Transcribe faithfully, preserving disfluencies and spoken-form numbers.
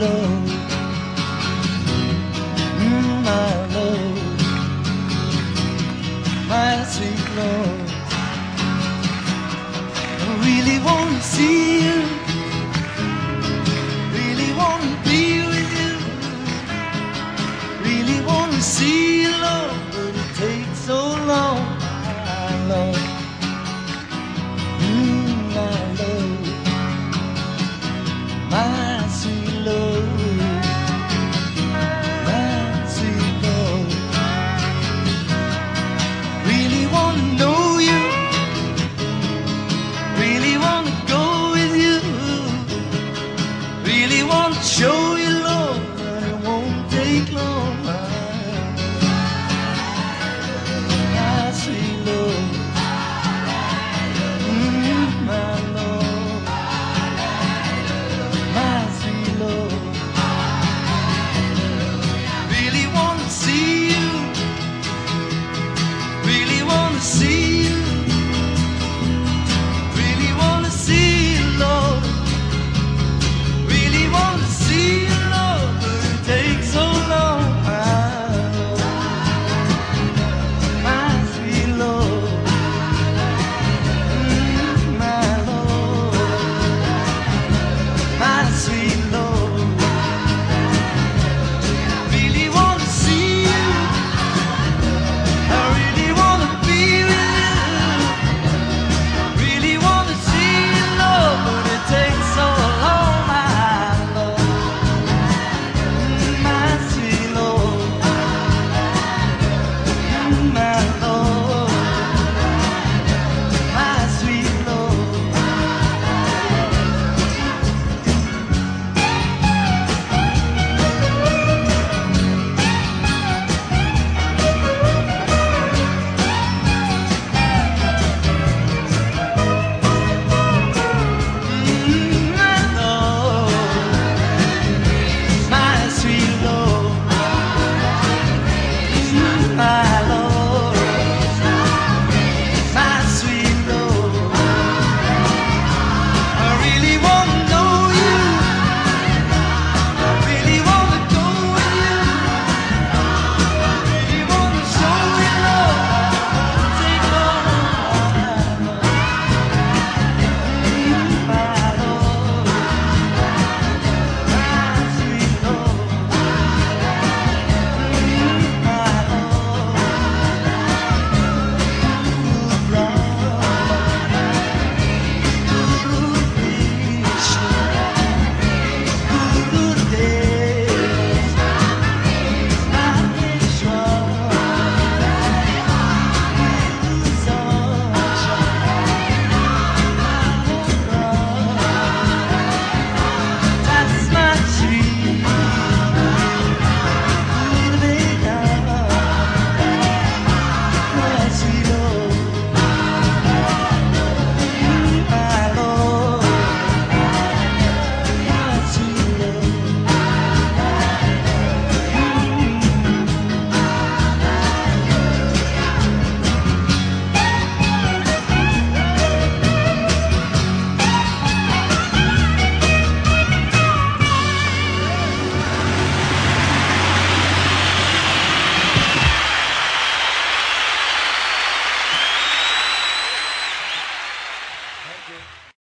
love, mm, my love, my sweet love. I really want to see you, really want to be with you, really want to see you, love, but it takes so long, my love, mm, my love, my sweet love, my sweet love. Really want to know you, really want to go with you, really want to show you